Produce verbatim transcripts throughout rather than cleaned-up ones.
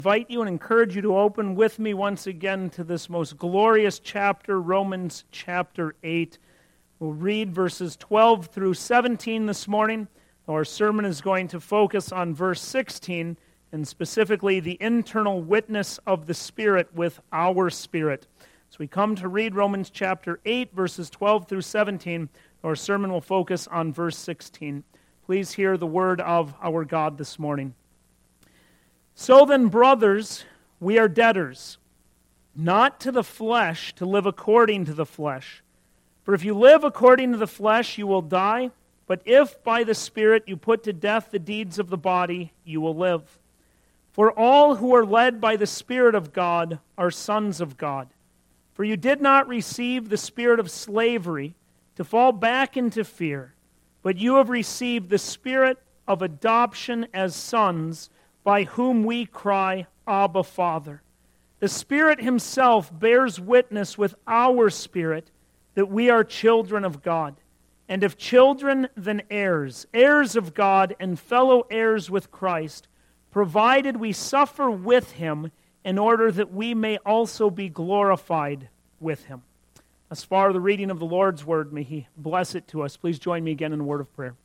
invite you and encourage you to open with me once again to this most glorious chapter, Romans chapter eight. We'll read verses twelve through seventeen this morning. Our sermon is going to focus on verse sixteen, and specifically the internal witness of the Spirit with our spirit. So we come to read Romans chapter eight, verses twelve through seventeen. Our sermon will focus on verse sixteen. Please hear the word of our God this morning. So then, brothers, we are debtors, not to the flesh, to live according to the flesh. For if you live according to the flesh, you will die. But if by the Spirit you put to death the deeds of the body, you will live. For all who are led by the Spirit of God are sons of God. For you did not receive the spirit of slavery to fall back into fear, but you have received the Spirit of adoption as sons, by whom we cry, Abba, Father. The Spirit Himself bears witness with our spirit that we are children of God. And if children, then heirs, heirs of God and fellow heirs with Christ, provided we suffer with Him in order that we may also be glorified with Him. As far the reading of the Lord's Word, may He bless it to us. Please join me again in a word of prayer.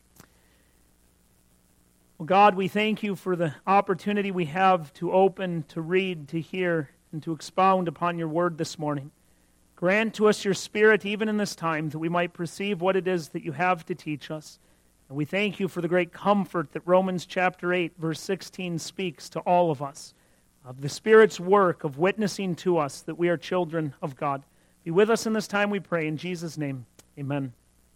Well, God, we thank You for the opportunity we have to open, to read, to hear, and to expound upon Your Word this morning. Grant to us Your Spirit even in this time, that we might perceive what it is that You have to teach us. And we thank You for the great comfort that Romans chapter eight, verse sixteen speaks to all of us, of the Spirit's work of witnessing to us that we are children of God. Be with us in this time, we pray. In Jesus' name, amen.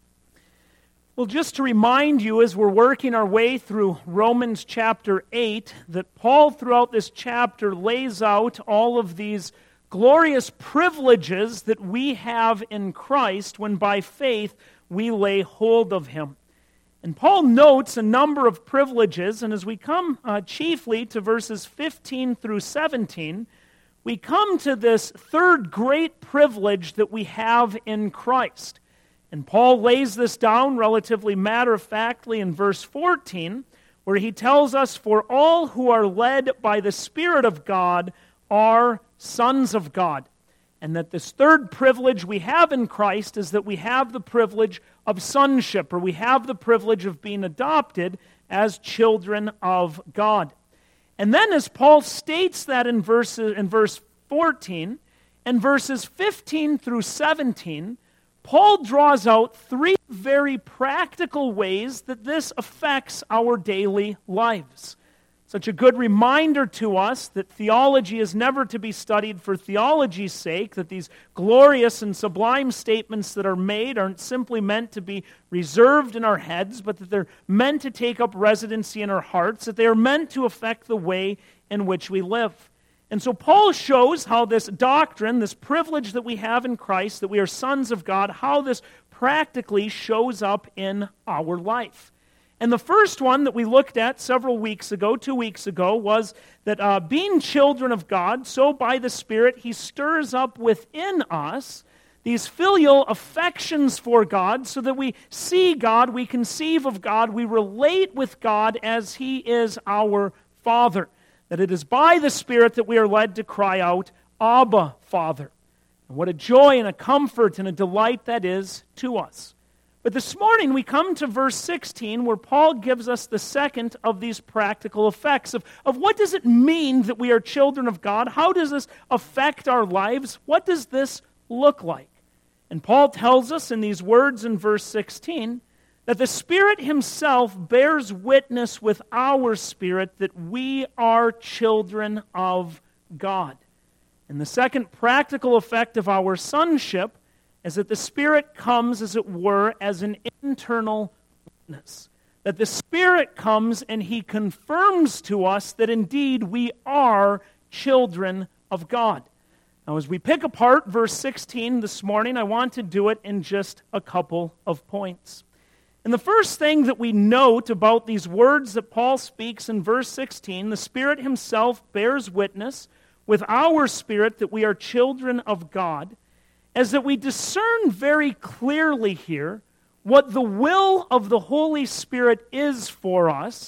Well, just to remind you as we're working our way through Romans chapter eight, that Paul throughout this chapter lays out all of these glorious privileges that we have in Christ when by faith we lay hold of Him. And Paul notes a number of privileges, and as we come uh, chiefly to verses fifteen through seventeen, we come to this third great privilege that we have in Christ. And Paul lays this down relatively matter-of-factly in verse fourteen, where he tells us, "For all who are led by the Spirit of God are sons of God." And that this third privilege we have in Christ is that we have the privilege of sonship, or we have the privilege of being adopted as children of God. And then as Paul states that in verse, in verse fourteen, and verses fifteen through seventeen, Paul draws out three very practical ways that this affects our daily lives. Such a good reminder to us that theology is never to be studied for theology's sake, that these glorious and sublime statements that are made aren't simply meant to be reserved in our heads, but that they're meant to take up residency in our hearts, that they are meant to affect the way in which we live. And so Paul shows how this doctrine, this privilege that we have in Christ, that we are sons of God, how this practically shows up in our life. And the first one that we looked at several weeks ago, two weeks ago, was that uh, being children of God, so by the Spirit He stirs up within us these filial affections for God, so that we see God, we conceive of God, we relate with God as He is our Father. That it is by the Spirit that we are led to cry out, Abba, Father. And what a joy and a comfort and a delight that is to us. But this morning we come to verse sixteen, where Paul gives us the second of these practical effects of, of what does it mean that we are children of God? How does this affect our lives? What does this look like? And Paul tells us in these words in verse sixteen that the Spirit Himself bears witness with our spirit that we are children of God. And the second practical effect of our sonship is that the Spirit comes, as it were, as an internal witness. That the Spirit comes and He confirms to us that indeed we are children of God. Now, as we pick apart verse sixteen this morning, I want to do it in just a couple of points. And the first thing that we note about these words that Paul speaks in verse sixteen, the Spirit Himself bears witness with our spirit that we are children of God, is that we discern very clearly here what the will of the Holy Spirit is for us,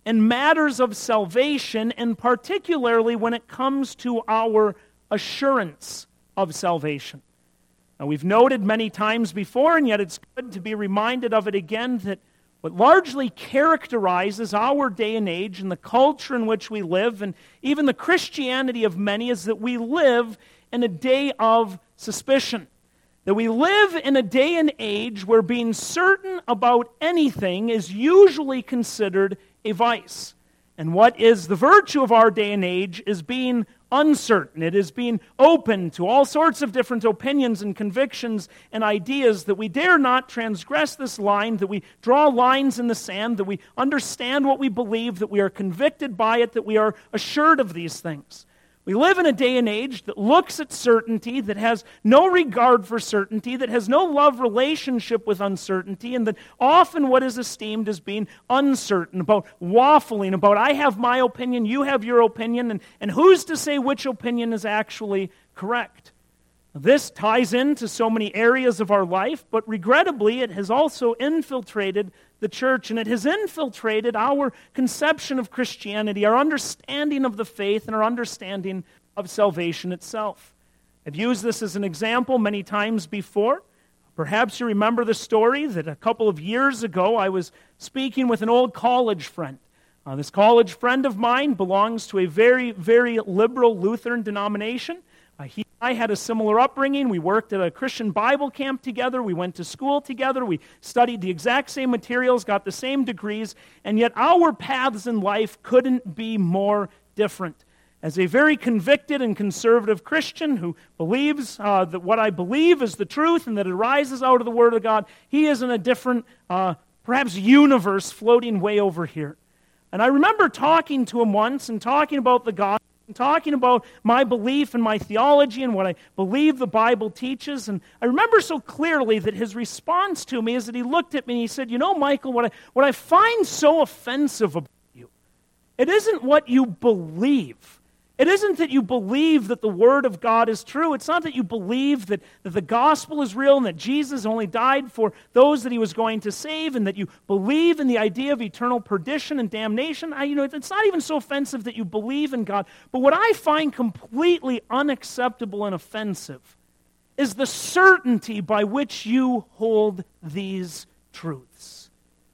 in matters of salvation, and particularly when it comes to our assurance of salvation. Now, we've noted many times before, and yet it's good to be reminded of it again, that what largely characterizes our day and age and the culture in which we live, and even the Christianity of many, is that we live in a day of suspicion. That we live in a day and age where being certain about anything is usually considered a vice. And what is the virtue of our day and age is being uncertain. It is being open to all sorts of different opinions and convictions and ideas, that we dare not transgress this line, that we draw lines in the sand, that we understand what we believe, that we are convicted by it, that we are assured of these things. We live in a day and age that looks at certainty, that has no regard for certainty, that has no love relationship with uncertainty, and that often what is esteemed as being uncertain, about waffling, about I have my opinion, you have your opinion, and, and who's to say which opinion is actually correct? This ties into so many areas of our life, but regrettably it has also infiltrated the church, and it has infiltrated our conception of Christianity, our understanding of the faith, and our understanding of salvation itself. I've used this as an example many times before. Perhaps you remember the story that a couple of years ago I was speaking with an old college friend. Uh, this college friend of mine belongs to a very, very liberal Lutheran denomination. Uh, he and I had a similar upbringing. We worked at a Christian Bible camp together. We went to school together. We studied the exact same materials, got the same degrees, and yet our paths in life couldn't be more different. As a very convicted and conservative Christian who believes uh, that what I believe is the truth and that it arises out of the Word of God, he is in a different, uh, perhaps universe floating way over here. And I remember talking to him once and talking about the gospel, talking about my belief and my theology and what I believe the Bible teaches. And I remember so clearly that his response to me is that he looked at me and he said, you know, Michael, what I, what I find so offensive about you, it isn't what you believe. It isn't that you believe that the Word of God is true. It's not that you believe that, that the gospel is real and that Jesus only died for those that he was going to save, and that you believe in the idea of eternal perdition and damnation. I, you know, it's not even so offensive that you believe in God. But what I find completely unacceptable and offensive is the certainty by which you hold these truths.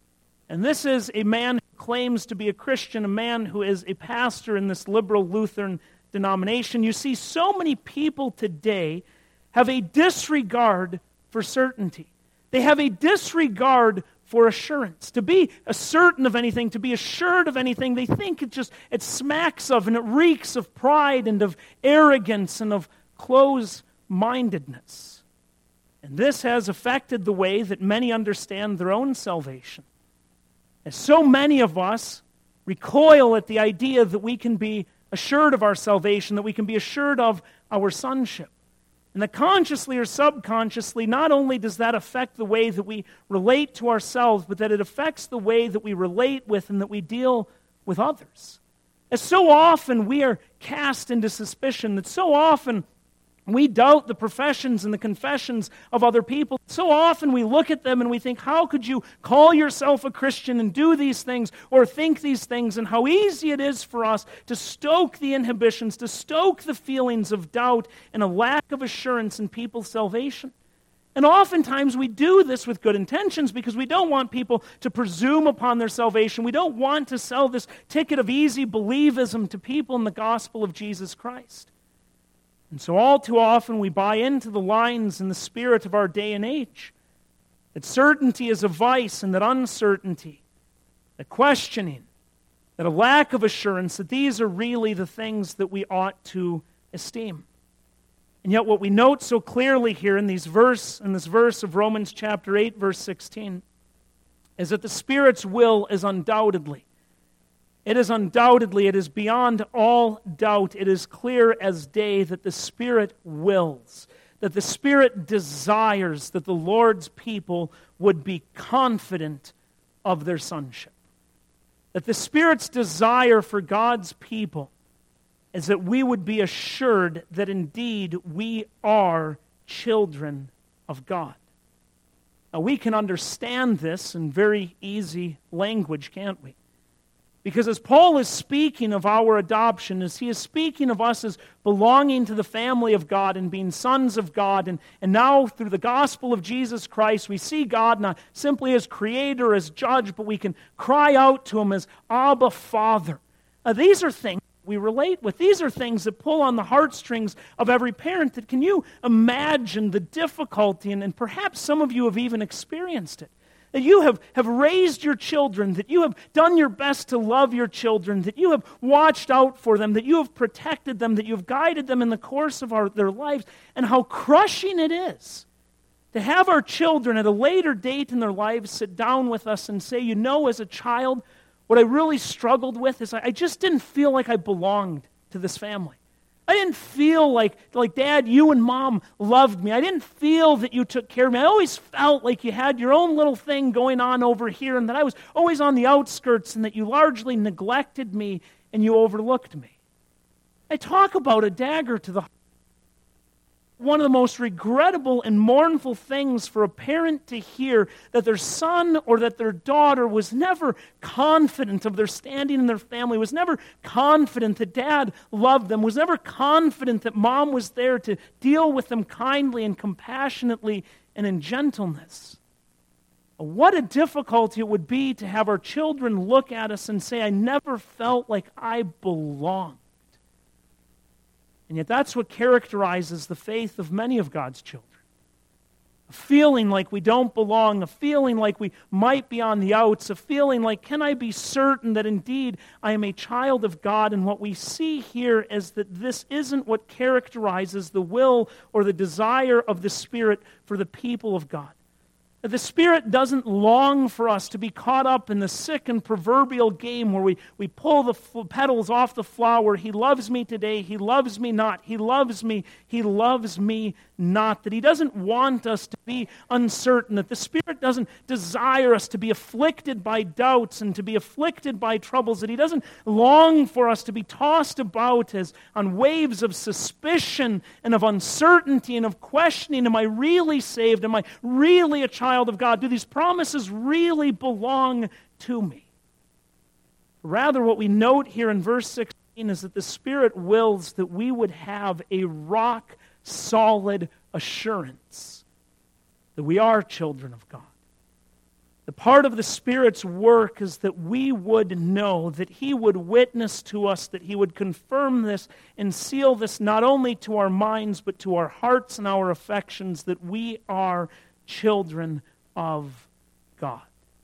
And this is a man claims to be a Christian, a man who is a pastor in this liberal Lutheran denomination. You see, so many people today have a disregard for certainty. They have a disregard for assurance. To be certain of anything, to be assured of anything, they think it just, it smacks of and it reeks of pride and of arrogance and of close-mindedness. And this has affected the way that many understand their own salvation. As so many of us recoil at the idea that we can be assured of our salvation, that we can be assured of our sonship. And that consciously or subconsciously, not only does that affect the way that we relate to ourselves, but that it affects the way that we relate with and that we deal with others. As so often we are cast into suspicion, that so often we doubt the professions and the confessions of other people. So often we look at them and we think, how could you call yourself a Christian and do these things or think these things? And how easy it is for us to stoke the inhibitions, to stoke the feelings of doubt and a lack of assurance in people's salvation. And oftentimes we do this with good intentions because we don't want people to presume upon their salvation. We don't want to sell this ticket of easy believism to people in the gospel of Jesus Christ. And so all too often we buy into the lines and the spirit of our day and age, that certainty is a vice and that uncertainty, that questioning, that a lack of assurance, that these are really the things that we ought to esteem. And yet what we note so clearly here in these verse, in this verse of Romans chapter eight, verse sixteen, is that the Spirit's will is undoubtedly, It is undoubtedly, it is beyond all doubt, it is clear as day that the Spirit wills, that the Spirit desires that the Lord's people would be confident of their sonship. That the Spirit's desire for God's people is that we would be assured that indeed we are children of God. Now we can understand this in very easy language, can't we? Because as Paul is speaking of our adoption, as he is speaking of us as belonging to the family of God and being sons of God, and, and now through the gospel of Jesus Christ, we see God not simply as creator, as judge, but we can cry out to him as Abba, Father. Uh, these are things we relate with. These are things that pull on the heartstrings of every parent. That can you imagine the difficulty, and, and perhaps some of you have even experienced it, that you have, have raised your children, that you have done your best to love your children, that you have watched out for them, that you have protected them, that you have guided them in the course of our, their lives, and how crushing it is to have our children at a later date in their lives sit down with us and say, you know, as a child, what I really struggled with is I, I just didn't feel like I belonged to this family. I didn't feel like, like, Dad, you and Mom loved me. I didn't feel that you took care of me. I always felt like you had your own little thing going on over here, and that I was always on the outskirts, and that you largely neglected me and you overlooked me. I talk about a dagger to the heart. One of the most regrettable and mournful things for a parent to hear, that their son or that their daughter was never confident of their standing in their family, was never confident that Dad loved them, was never confident that Mom was there to deal with them kindly and compassionately and in gentleness. What a difficulty it would be to have our children look at us and say, I never felt like I belonged. And yet that's what characterizes the faith of many of God's children. A feeling like we don't belong, a feeling like we might be on the outs, a feeling like, can I be certain that indeed I am a child of God? And what we see here is that this isn't what characterizes the will or the desire of the Spirit for the people of God. The Spirit doesn't long for us to be caught up in the sick and proverbial game where we, we pull the f- petals off the flower. He loves me today. He loves me not. He loves me. He loves me not. That He doesn't want us to be uncertain. That the Spirit doesn't desire us to be afflicted by doubts and to be afflicted by troubles. That He doesn't long for us to be tossed about as on waves of suspicion and of uncertainty and of questioning. Am I really saved? Am I really a child of God? Do these promises really belong to me? Rather, what we note here in verse sixteen is that the Spirit wills that we would have a rock-solid assurance that we are children of God. The part of the Spirit's work is that we would know, that He would witness to us, that He would confirm this and seal this not only to our minds but to our hearts and our affections, that we are children of God.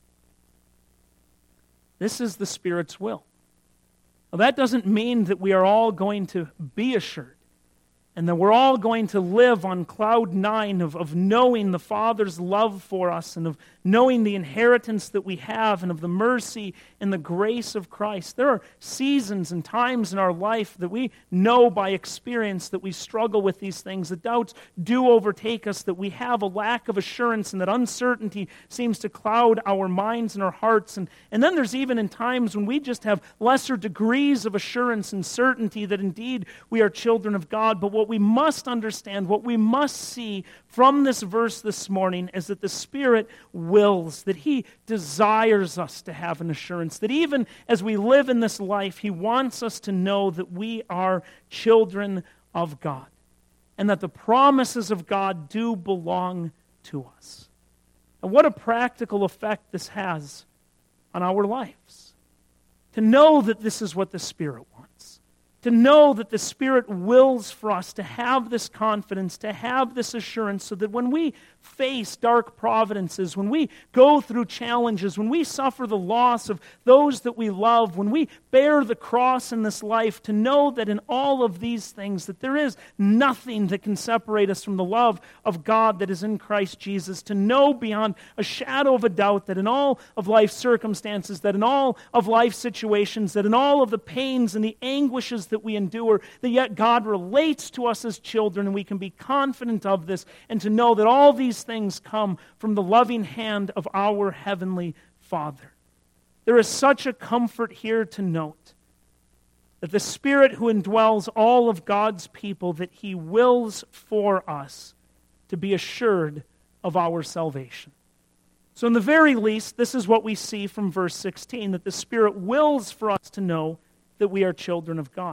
This is the Spirit's will. Now, that doesn't mean that we are all going to be assured and that we're all going to live on cloud nine of, of knowing the Father's love for us and of knowing the inheritance that we have and of the mercy and the grace of Christ. There are seasons and times in our life that we know by experience that we struggle with these things, that doubts do overtake us, that we have a lack of assurance and that uncertainty seems to cloud our minds and our hearts. And, and then there's even in times when we just have lesser degrees of assurance and certainty that indeed we are children of God. But what we must understand, what we must see from this verse this morning is that the Spirit wills, that He desires us to have an assurance, that even as we live in this life, He wants us to know that we are children of God and that the promises of God do belong to us. And what a practical effect this has on our lives. To know that this is what the Spirit wants. To know that the Spirit wills for us to have this confidence, to have this assurance, so that when we face dark providences, when we go through challenges, when we suffer the loss of those that we love, when we bear the cross in this life, to know that in all of these things, that there is nothing that can separate us from the love of God that is in Christ Jesus. To know beyond a shadow of a doubt that in all of life's circumstances, that in all of life's situations, that in all of the pains and the anguishes that we endure, that yet God relates to us as children, and we can be confident of this, and to know that all these things come from the loving hand of our Heavenly Father. There is such a comfort here to note that the Spirit who indwells all of God's people, that He wills for us to be assured of our salvation. So in the very least, this is what we see from verse sixteen, that the Spirit wills for us to know that we are children of God.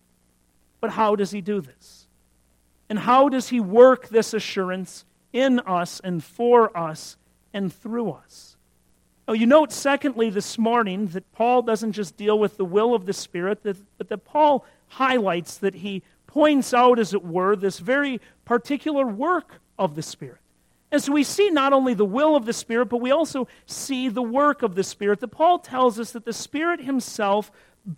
But how does he do this? And how does he work this assurance in us and for us and through us? Oh, you note, secondly, this morning, that Paul doesn't just deal with the will of the Spirit, but that Paul highlights, that he points out, as it were, this very particular work of the Spirit. And so we see not only the will of the Spirit, but we also see the work of the Spirit. That Paul tells us that the Spirit himself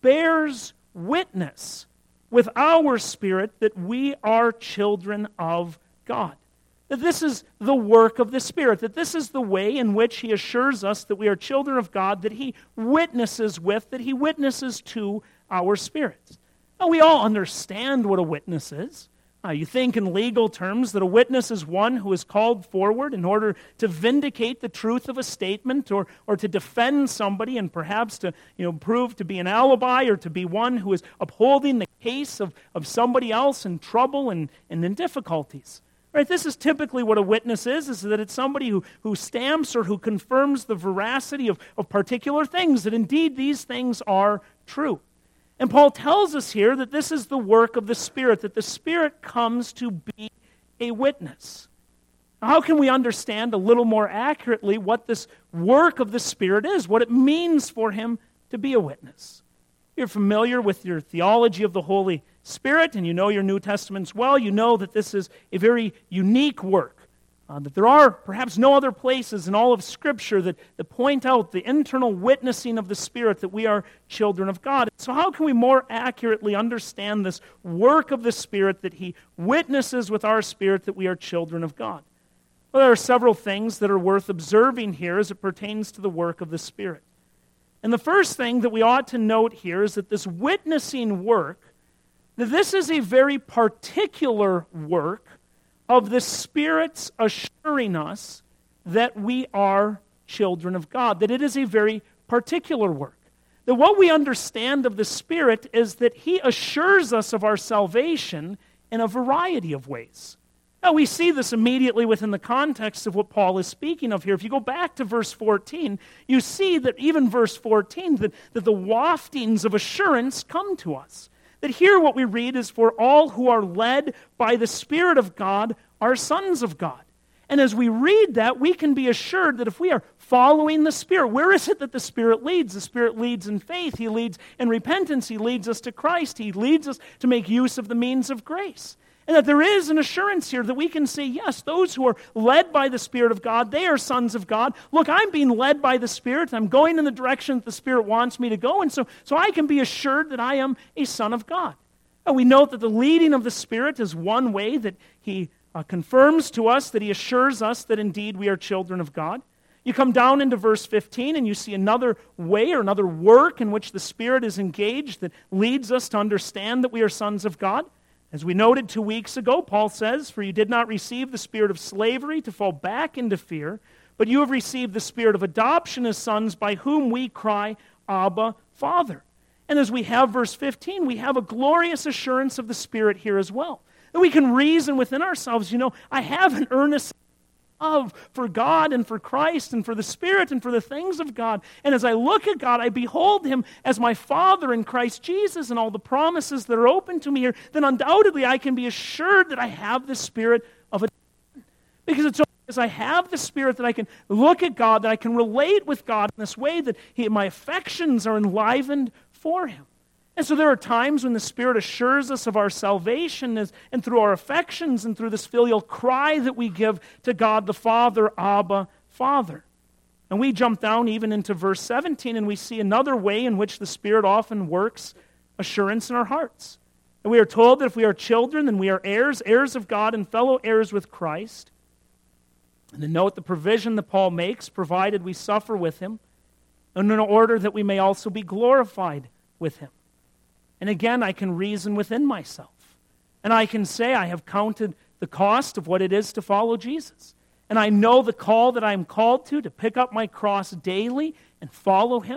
bears witness with our spirit that we are children of God. That this is the work of the Spirit, that this is the way in which he assures us that we are children of God, that he witnesses with, that he witnesses to our spirits. Now, we all understand what a witness is. Uh, you think in legal terms that a witness is one who is called forward in order to vindicate the truth of a statement, or, or to defend somebody, and perhaps to you know prove to be an alibi, or to be one who is upholding the case of, of somebody else in trouble and, and in difficulties. Right? This is typically what a witness is, is that it's somebody who, who stamps or who confirms the veracity of, of particular things, that indeed these things are true. And Paul tells us here that this is the work of the Spirit, that the Spirit comes to be a witness. How can we understand a little more accurately what this work of the Spirit is, what it means for him to be a witness? You're familiar with your theology of the Holy Spirit, and you know your New Testaments well. You know that this is a very unique work, uh, that there are perhaps no other places in all of Scripture that, that point out the internal witnessing of the Spirit, that we are children of God. So how can we more accurately understand this work of the Spirit, that he witnesses with our spirit that we are children of God? Well, there are several things that are worth observing here as it pertains to the work of the Spirit. And the first thing that we ought to note here is that this witnessing work, that this is a very particular work of the Spirit's assuring us that we are children of God, that it is a very particular work. That what we understand of the Spirit is that he assures us of our salvation in a variety of ways. Now, we see this immediately within the context of what Paul is speaking of here. If you go back to verse fourteen, you see that even verse fourteen, that, that the waftings of assurance come to us. That here what we read is, for all who are led by the Spirit of God are sons of God. And as we read that, we can be assured that if we are following the Spirit, where is it that the Spirit leads? The Spirit leads in faith. He leads in repentance. He leads us to Christ. He leads us to make use of the means of grace. And that there is an assurance here that we can say, yes, those who are led by the Spirit of God, they are sons of God. Look, I'm being led by the Spirit. I'm going in the direction that the Spirit wants me to go. And so, so I can be assured that I am a son of God. And we note that the leading of the Spirit is one way that he uh, confirms to us, that he assures us that indeed we are children of God. You come down into verse fifteen and you see another way or another work in which the Spirit is engaged that leads us to understand that we are sons of God. As we noted two weeks ago, Paul says, for you did not receive the spirit of slavery to fall back into fear, but you have received the spirit of adoption as sons, by whom we cry, Abba, Father. And as we have verse fifteen, we have a glorious assurance of the Spirit here as well. That we can reason within ourselves, you know, I have an earnest love for God and for Christ and for the Spirit and for the things of God. And as I look at God, I behold him as my Father in Christ Jesus and all the promises that are open to me here, then undoubtedly I can be assured that I have the Spirit of adoption. Because it's only as I have the Spirit that I can look at God, that I can relate with God in this way, that he, my affections are enlivened for him. And so there are times when the Spirit assures us of our salvation, as, and through our affections and through this filial cry that we give to God the Father, Abba, Father. And we jump down even into verse seventeen, and we see another way in which the Spirit often works assurance in our hearts. And we are told that if we are children, then we are heirs, heirs of God and fellow heirs with Christ. And to note the provision that Paul makes, provided we suffer with him, and in order that we may also be glorified with him. And again, I can reason within myself. And I can say, I have counted the cost of what it is to follow Jesus. And I know the call that I am called to, to pick up my cross daily and follow him.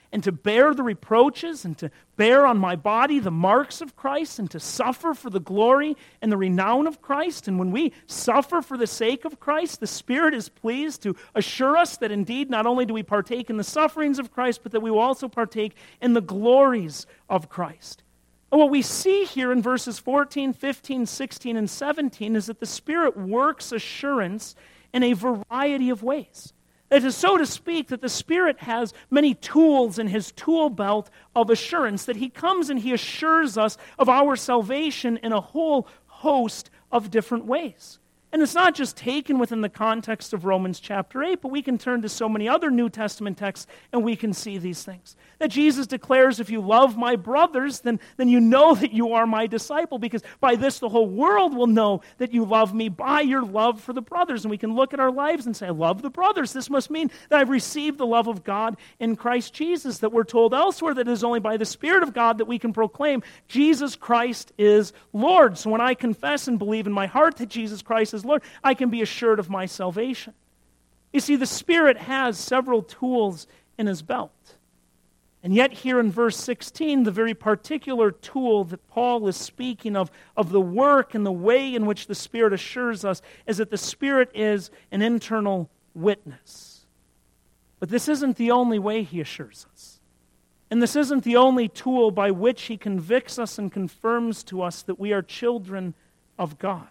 and to bear the reproaches and to bear on my body the marks of Christ and to suffer for the glory and the renown of Christ. And when we suffer for the sake of Christ, the Spirit is pleased to assure us that indeed not only do we partake in the sufferings of Christ, but that we will also partake in the glories of Christ. And what we see here in verses fourteen, fifteen, sixteen, and seventeen is that the Spirit works assurance in a variety of ways. It is, so to speak, that the Spirit has many tools in his tool belt of assurance, that he comes and he assures us of our salvation in a whole host of different ways. And it's not just taken within the context of Romans chapter eight, but we can turn to so many other New Testament texts and we can see these things. That Jesus declares, if you love my brothers, then, then you know that you are my disciple, because by this the whole world will know that you love me, by your love for the brothers. And we can look at our lives and say, I love the brothers. This must mean that I've received the love of God in Christ Jesus. That we're told elsewhere that it is only by the Spirit of God that we can proclaim Jesus Christ is Lord. So when I confess and believe in my heart that Jesus Christ is Lord, I can be assured of my salvation. You see, the Spirit has several tools in his belt. And yet here in verse sixteen, the very particular tool that Paul is speaking of, of the work and the way in which the Spirit assures us, is that the Spirit is an internal witness. But this isn't the only way he assures us. And this isn't the only tool by which he convicts us and confirms to us that we are children of God.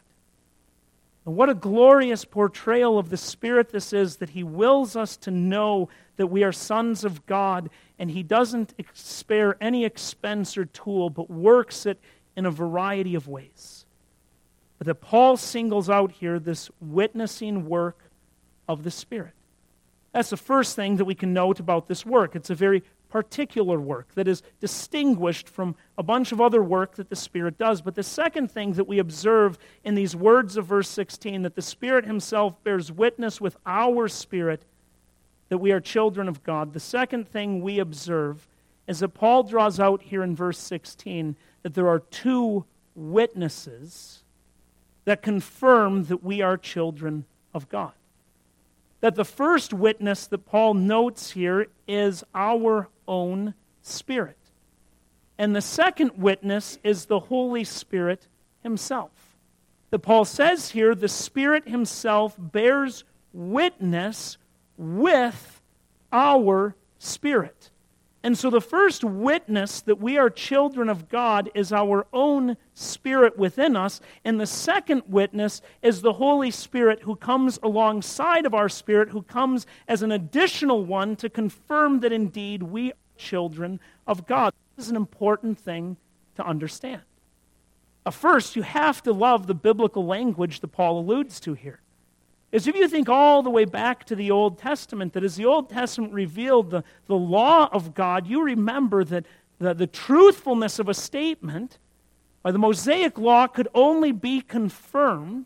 And what a glorious portrayal of the Spirit this is, that he wills us to know that we are sons of God, and he doesn't spare any expense or tool, but works it in a variety of ways. But that Paul singles out here this witnessing work of the Spirit. That's the first thing that we can note about this work. It's a very particular work that is distinguished from a bunch of other work that the Spirit does. But the second thing that we observe in these words of verse sixteen, that the Spirit himself bears witness with our spirit that we are children of God. The second thing we observe is that Paul draws out here in verse sixteen that there are two witnesses that confirm that we are children of God. That the first witness that Paul notes here is our own spirit. And the second witness is the Holy Spirit himself. That Paul says here, the Spirit himself bears witness with our spirit. And so the first witness that we are children of God is our own spirit within us. And the second witness is the Holy Spirit, who comes alongside of our spirit, who comes as an additional one to confirm that indeed we are children of God. This is an important thing to understand. Uh, first, you have to love the biblical language that Paul alludes to here. Is if you think all the way back to the Old Testament, that as the Old Testament revealed the, the law of God, you remember that the, the truthfulness of a statement by the Mosaic law could only be confirmed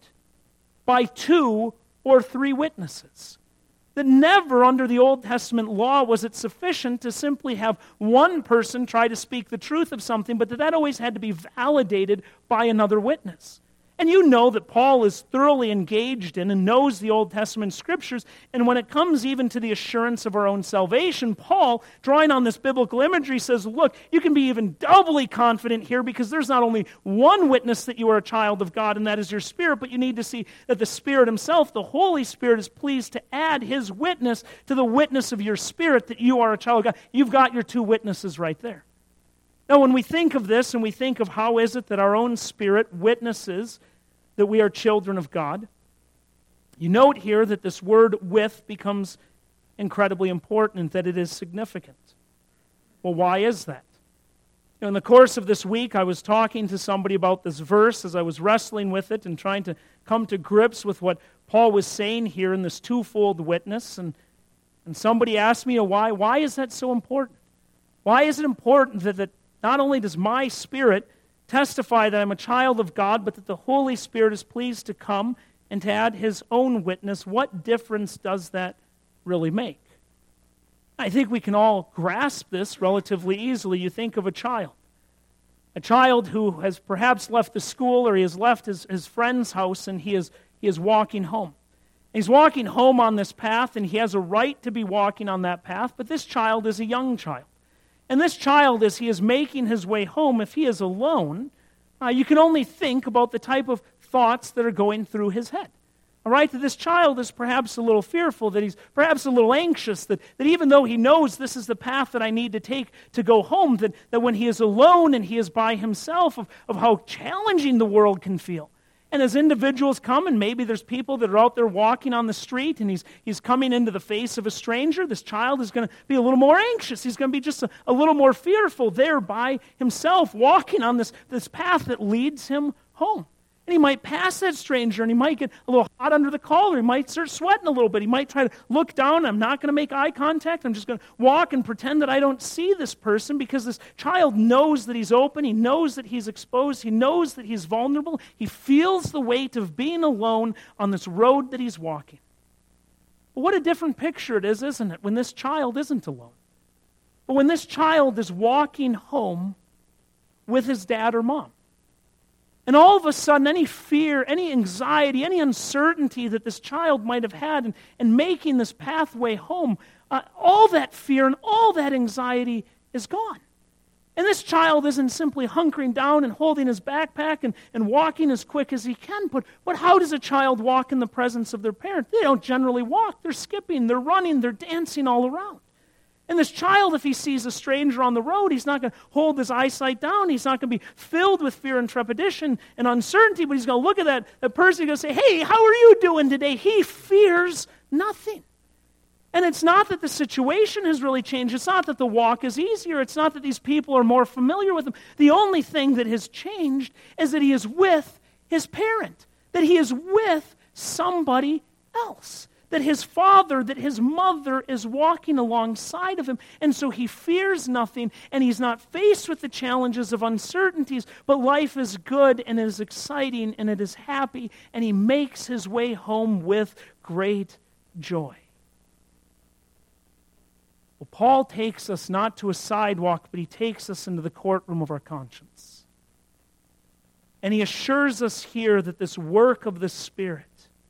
by two or three witnesses. That never under the Old Testament law was it sufficient to simply have one person try to speak the truth of something, but that that always had to be validated by another witness. And you know that Paul is thoroughly engaged in and knows the Old Testament scriptures. And when it comes even to the assurance of our own salvation, Paul, drawing on this biblical imagery, says, look, you can be even doubly confident here, because there's not only one witness that you are a child of God, and that is your spirit, but you need to see that the Spirit himself, the Holy Spirit, is pleased to add his witness to the witness of your spirit that you are a child of God. You've got your two witnesses right there. Now, when we think of this and we think of how is it that our own spirit witnesses that we are children of God, you note here that this word with becomes incredibly important and that it is significant. Well, why is that? You know, in the course of this week, I was talking to somebody about this verse as I was wrestling with it and trying to come to grips with what Paul was saying here in this twofold witness. And, and somebody asked me, why, why is that so important? Why is it important that, that not only does my spirit testify that I'm a child of God, but that the Holy Spirit is pleased to come and to add his own witness? What difference does that really make? I think we can all grasp this relatively easily. You think of a child. A child who has perhaps left the school, or he has left his, his friend's house, and he is, he is walking home. He's walking home on this path, and he has a right to be walking on that path, but this child is a young child. And this child, as he is making his way home, if he is alone, uh, you can only think about the type of thoughts that are going through his head. All right, that this child is perhaps a little fearful, that he's perhaps a little anxious, that, that even though he knows this is the path that I need to take to go home, that, that when he is alone and he is by himself, of, of how challenging the world can feel. And as individuals come, and maybe there's people that are out there walking on the street, and he's, he's coming into the face of a stranger, this child is going to be a little more anxious. He's going to be just a, a little more fearful there by himself, walking on this, this path that leads him home. And he might pass that stranger, and he might get a little hot under the collar. He might start sweating a little bit. He might try to look down. I'm not going to make eye contact. I'm just going to walk and pretend that I don't see this person, because this child knows that he's open. He knows that he's exposed. He knows that he's vulnerable. He feels the weight of being alone on this road that he's walking. But what a different picture it is, isn't it, when this child isn't alone? But when this child is walking home with his dad or mom. And all of a sudden, any fear, any anxiety, any uncertainty that this child might have had in, in making this pathway home, uh, all that fear and all that anxiety is gone. And this child isn't simply hunkering down and holding his backpack and, and walking as quick as he can. But, but how does a child walk in the presence of their parent? They don't generally walk. They're skipping, they're running, they're dancing all around. And this child, if he sees a stranger on the road, he's not going to hold his eyesight down. He's not going to be filled with fear and trepidation and uncertainty, but he's going to look at that, that person and going to say, hey, how are you doing today? He fears nothing. And it's not that the situation has really changed. It's not that the walk is easier. It's not that these people are more familiar with him. The only thing that has changed is that he is with his parent, that he is with somebody else. That his father, that his mother is walking alongside of him. And so he fears nothing, and he's not faced with the challenges of uncertainties, but life is good and it is exciting and it is happy, and he makes his way home with great joy. Well, Paul takes us not to a sidewalk, but he takes us into the courtroom of our conscience. And he assures us here that this work of the Spirit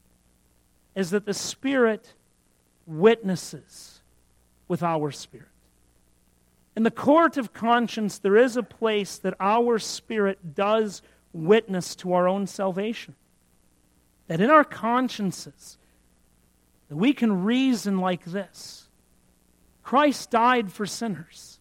is that the Spirit witnesses with our spirit. In the court of conscience, there is a place that our spirit does witness to our own salvation. That in our consciences, that we can reason like this. Christ died for sinners,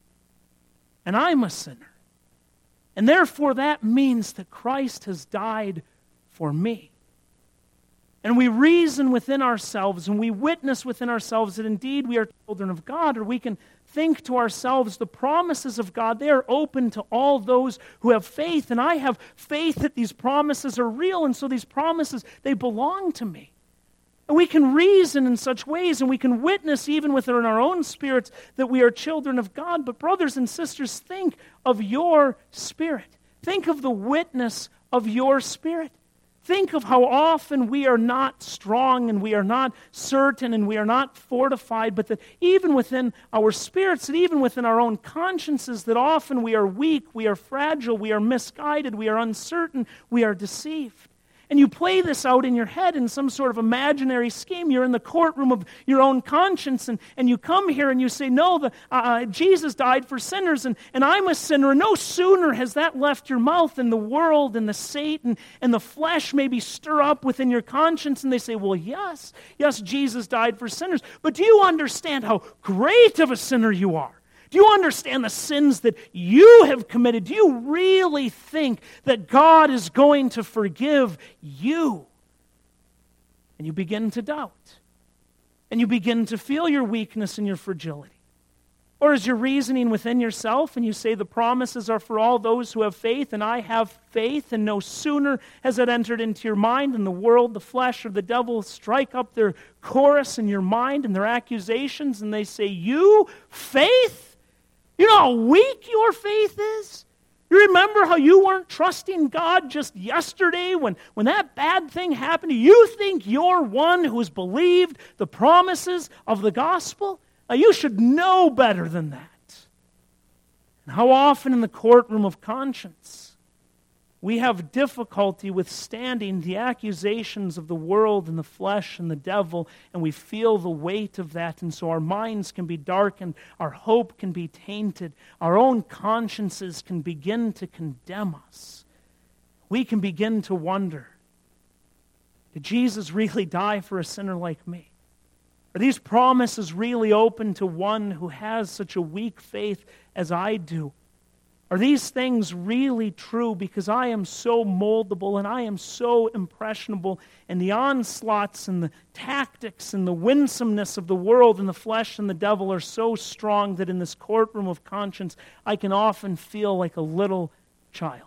and I'm a sinner. And therefore that means that Christ has died for me. And we reason within ourselves and we witness within ourselves that indeed we are children of God, or we can think to ourselves the promises of God, they are open to all those who have faith. And I have faith that these promises are real, and so these promises, they belong to me. And we can reason in such ways, and we can witness even within our own spirits that we are children of God. But brothers and sisters, think of your spirit. Think of the witness of your spirit. Think of how often we are not strong and we are not certain and we are not fortified, but that even within our spirits and even within our own consciences, that often we are weak, we are fragile, we are misguided, we are uncertain, we are deceived. And you play this out in your head in some sort of imaginary scheme. You're in the courtroom of your own conscience, and, and you come here and you say, no, the, uh, Jesus died for sinners, and, and I'm a sinner. And no sooner has that left your mouth than the world and the Satan and the flesh maybe stir up within your conscience, and they say, well, yes, yes, Jesus died for sinners. But do you understand how great of a sinner you are? Do you understand the sins that you have committed? Do you really think that God is going to forgive you? And you begin to doubt. And you begin to feel your weakness and your fragility. Or is your reasoning within yourself and you say the promises are for all those who have faith, and I have faith, and no sooner has it entered into your mind and the world, the flesh, or the devil strike up their chorus in your mind and their accusations, and they say, you, faith? You know how weak your faith is? You remember how you weren't trusting God just yesterday when, when that bad thing happened? Do you think you're one who has believed the promises of the gospel? Now, you should know better than that. And how often in the courtroom of conscience we have difficulty withstanding the accusations of the world and the flesh and the devil, and we feel the weight of that, and so our minds can be darkened, our hope can be tainted, our own consciences can begin to condemn us. We can begin to wonder, did Jesus really die for a sinner like me? Are these promises really open to one who has such a weak faith as I do? Are these things really true? Because I am so moldable and I am so impressionable, and the onslaughts and the tactics and the winsomeness of the world and the flesh and the devil are so strong that in this courtroom of conscience I can often feel like a little child.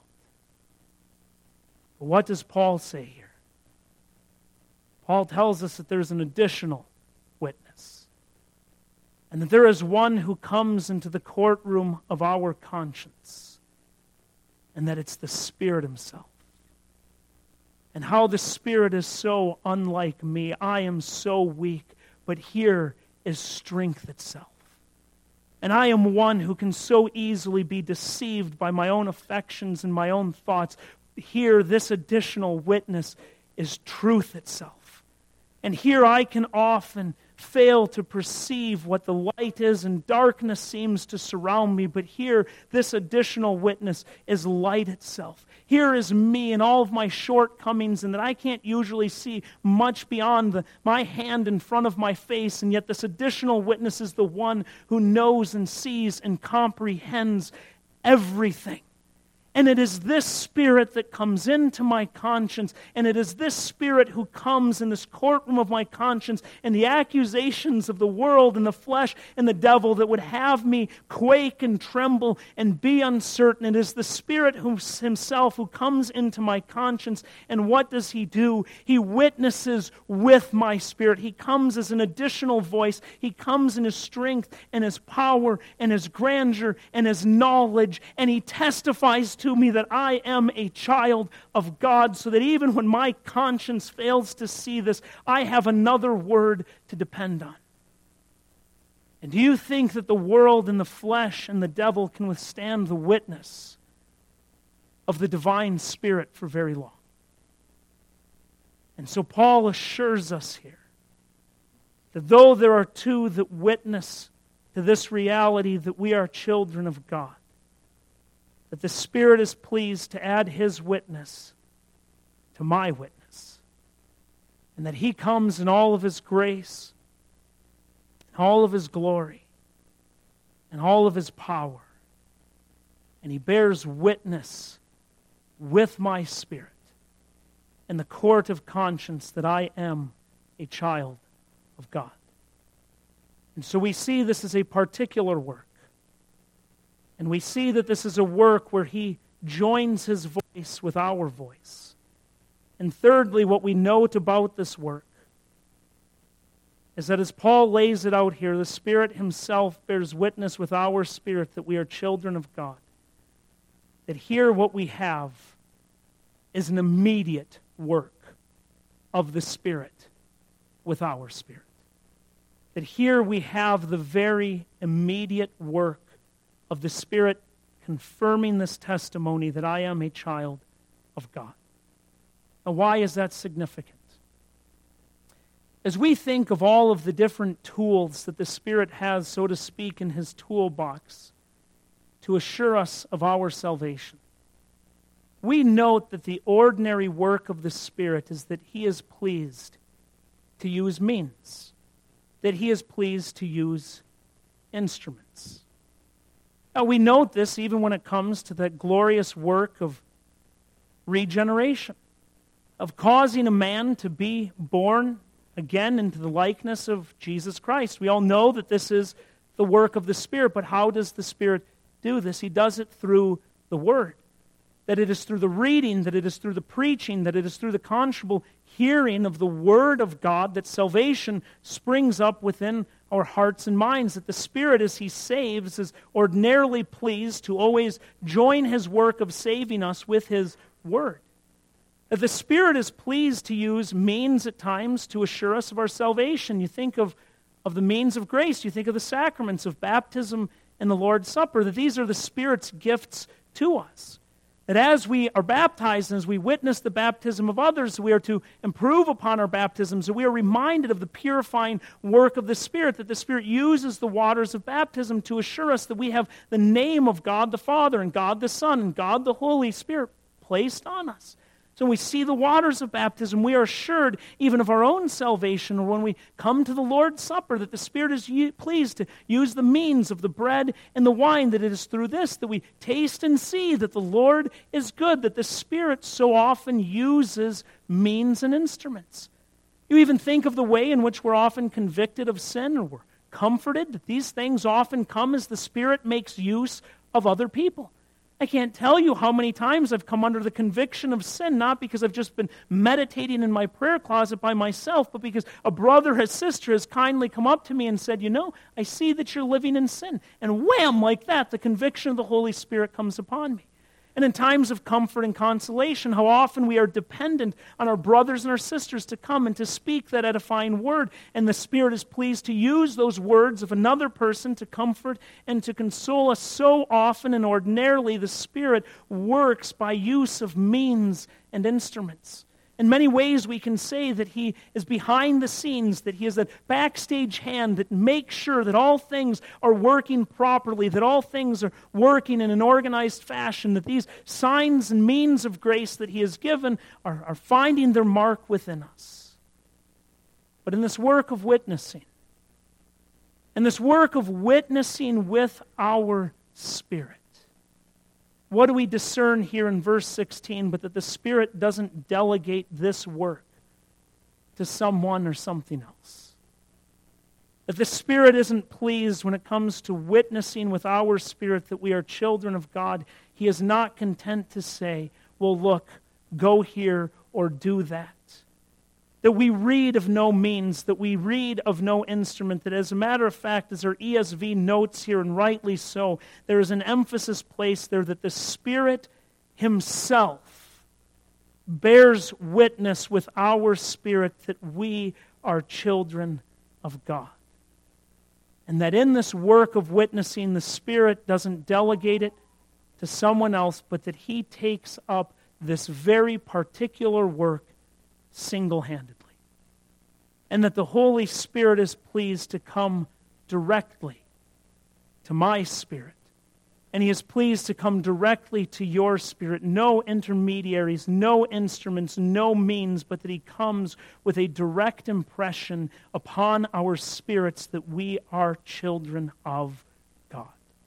But what does Paul say here? Paul tells us that there's an additional witness, and that there is one who comes into the courtroom of our conscience, and that it's the Spirit himself. And how the Spirit is so unlike me. I am so weak, but here is strength itself. And I am one who can so easily be deceived by my own affections and my own thoughts. Here, this additional witness is truth itself. And here I can often fail to perceive what the light is, and darkness seems to surround me. But here, this additional witness is light itself. Here is me and all of my shortcomings, and that I can't usually see much beyond the, my hand in front of my face, and yet this additional witness is the one who knows and sees and comprehends everything. And it is this Spirit that comes into my conscience, and it is this Spirit who comes in this courtroom of my conscience, and the accusations of the world and the flesh and the devil that would have me quake and tremble and be uncertain. It is the Spirit who, himself who comes into my conscience, and what does he do? He witnesses with my spirit. He comes as an additional voice. He comes in his strength and his power and his grandeur and his knowledge, and he testifies to to me that I am a child of God, so that even when my conscience fails to see this, I have another word to depend on. And do you think that the world and the flesh and the devil can withstand the witness of the divine Spirit for very long? And so Paul assures us here that though there are two that witness to this reality that we are children of God, that the Spirit is pleased to add his witness to my witness, and that he comes in all of his grace, all of his glory, and all of his power, and he bears witness with my spirit in the court of conscience that I am a child of God. And so we see this is a particular work. And we see that this is a work where he joins his voice with our voice. And thirdly, what we note about this work is that as Paul lays it out here, the Spirit himself bears witness with our spirit that we are children of God. That here what we have is an immediate work of the Spirit with our spirit. That here we have the very immediate work of the Spirit confirming this testimony that I am a child of God. Now, why is that significant? As we think of all of the different tools that the Spirit has, so to speak, in his toolbox to assure us of our salvation, we note that the ordinary work of the Spirit is that he is pleased to use means, that he is pleased to use instruments. Now, we note this even when it comes to that glorious work of regeneration, of causing a man to be born again into the likeness of Jesus Christ. We all know that this is the work of the Spirit, but how does the Spirit do this? He does it through the Word. That it is through the reading, that it is through the preaching, that it is through the conscionable hearing of the Word of God that salvation springs up within our hearts and minds. That the Spirit, as he saves, is ordinarily pleased to always join his work of saving us with his Word. That the Spirit is pleased to use means at times to assure us of our salvation. You think of, of the means of grace. You think of the sacraments of baptism and the Lord's Supper. That these are the Spirit's gifts to us. That as we are baptized and as we witness the baptism of others, we are to improve upon our baptisms, and we are reminded of the purifying work of the Spirit, that the Spirit uses the waters of baptism to assure us that we have the name of God the Father and God the Son and God the Holy Spirit placed on us. So when we see the waters of baptism, we are assured even of our own salvation, or when we come to the Lord's Supper, that the Spirit is pleased to use the means of the bread and the wine, that it is through this that we taste and see that the Lord is good, that the Spirit so often uses means and instruments. You even think of the way in which we're often convicted of sin, or we're comforted, that these things often come as the Spirit makes use of other people. I can't tell you how many times I've come under the conviction of sin, not because I've just been meditating in my prayer closet by myself, but because a brother or sister has kindly come up to me and said, you know, I see that you're living in sin. And wham, like that, the conviction of the Holy Spirit comes upon me. And in times of comfort and consolation, how often we are dependent on our brothers and our sisters to come and to speak that edifying word. And the Spirit is pleased to use those words of another person to comfort and to console us. So often and ordinarily, the Spirit works by use of means and instruments. In many ways, we can say that He is behind the scenes, that He is that backstage hand that makes sure that all things are working properly, that all things are working in an organized fashion, that these signs and means of grace that He has given are, are finding their mark within us. But in this work of witnessing, in this work of witnessing with our spirit, what do we discern here in verse sixteen? But that the Spirit doesn't delegate this work to someone or something else. That the Spirit isn't pleased when it comes to witnessing with our spirit that we are children of God. He is not content to say, well, look, go here or do that. That we read of no means, that we read of no instrument, that as a matter of fact, as our E S V notes here, and rightly so, there is an emphasis placed there that the Spirit Himself bears witness with our spirit that we are children of God. And that in this work of witnessing, the Spirit doesn't delegate it to someone else, but that He takes up this very particular work single-handedly. And that the Holy Spirit is pleased to come directly to my spirit. And He is pleased to come directly to your spirit. No intermediaries, no instruments, no means, but that He comes with a direct impression upon our spirits that we are children of God.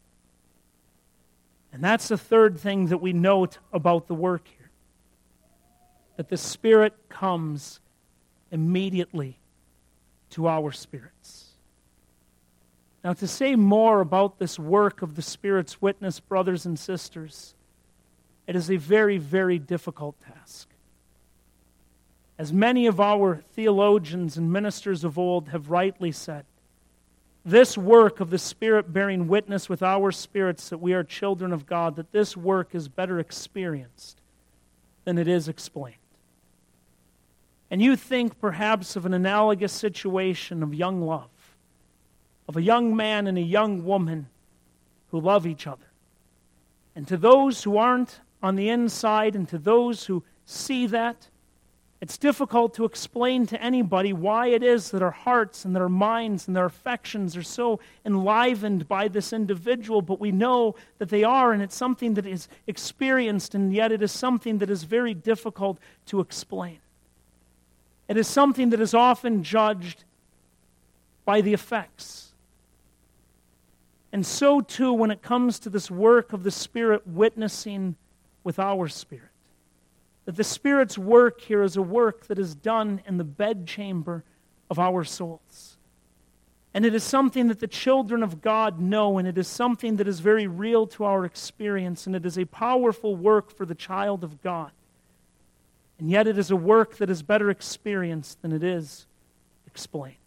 And that's the third thing that we note about the work here. That the Spirit comes immediately to our spirits. Now, to say more about this work of the Spirit's witness, brothers and sisters, it is a very, very difficult task. As many of our theologians and ministers of old have rightly said, this work of the Spirit bearing witness with our spirits that we are children of God, that this work is better experienced than it is explained. And you think perhaps of an analogous situation of young love, of a young man and a young woman who love each other. And to those who aren't on the inside and to those who see that, it's difficult to explain to anybody why it is that our hearts and that our minds and their affections are so enlivened by this individual, but we know that they are, and it's something that is experienced, and yet it is something that is very difficult to explain. It is something that is often judged by the effects. And so too when it comes to this work of the Spirit witnessing with our spirit. That the Spirit's work here is a work that is done in the bedchamber of our souls. And it is something that the children of God know, and it is something that is very real to our experience, and it is a powerful work for the child of God. And yet it is a work that is better experienced than it is explained.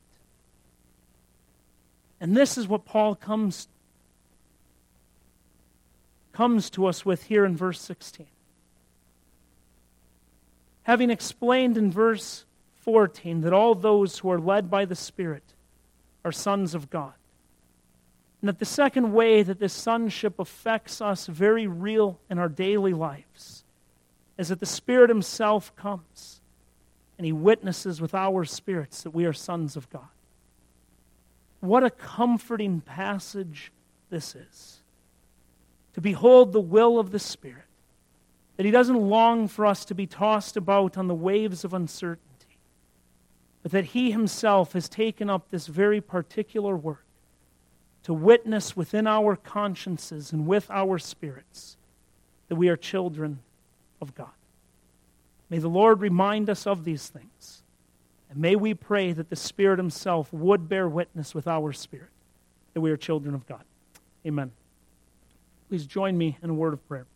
And this is what Paul comes, comes to us with here in verse sixteen. Having explained in verse fourteen that all those who are led by the Spirit are sons of God. And that the second way that this sonship affects us very real in our daily lives is that the Spirit himself comes and he witnesses with our spirits that we are sons of God. What a comforting passage this is. To behold the will of the Spirit, that he doesn't long for us to be tossed about on the waves of uncertainty, but that he himself has taken up this very particular work to witness within our consciences and with our spirits that we are children of God. May the Lord remind us of these things. And may we pray that the Spirit himself would bear witness with our spirit that we are children of God. Amen. Please join me in a word of prayer.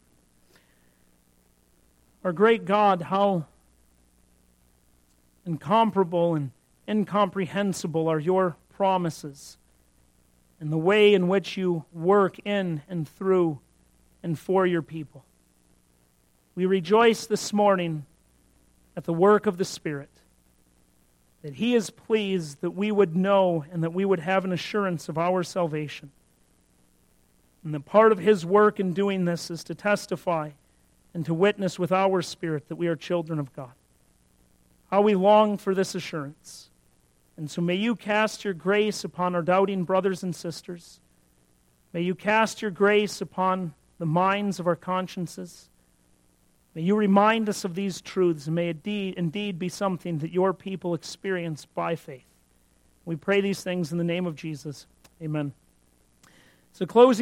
Our great God, how incomparable and incomprehensible are your promises and the way in which you work in and through and for your people. We rejoice this morning at the work of the Spirit, that he is pleased that we would know and that we would have an assurance of our salvation. And that part of his work in doing this is to testify and to witness with our spirit that we are children of God. How we long for this assurance. And so may you cast your grace upon our doubting brothers and sisters. May you cast your grace upon the minds of our consciences. May you remind us of these truths, and may it indeed, indeed be something that your people experience by faith. We pray these things in the name of Jesus. Amen. So closing